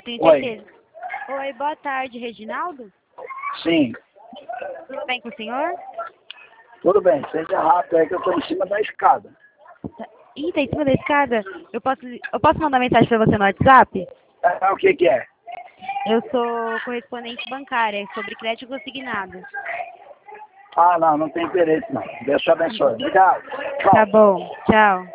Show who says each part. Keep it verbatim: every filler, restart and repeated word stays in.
Speaker 1: tenho
Speaker 2: Oi.
Speaker 1: certeza. Oi, boa tarde, Reginaldo.
Speaker 2: Sim.
Speaker 1: Tudo bem com o senhor?
Speaker 2: Tudo bem, seja rápido aí que eu estou em cima da escada.
Speaker 1: Tá. Ih, tá em cima da escada. Eu posso, eu posso mandar mensagem pra você no WhatsApp?
Speaker 2: É, o que que é?
Speaker 1: Eu sou correspondente bancária sobre crédito consignado.
Speaker 2: Ah, não, não tem interesse não. Deus te abençoe. Obrigado. Tchau.
Speaker 1: Tá bom, tchau.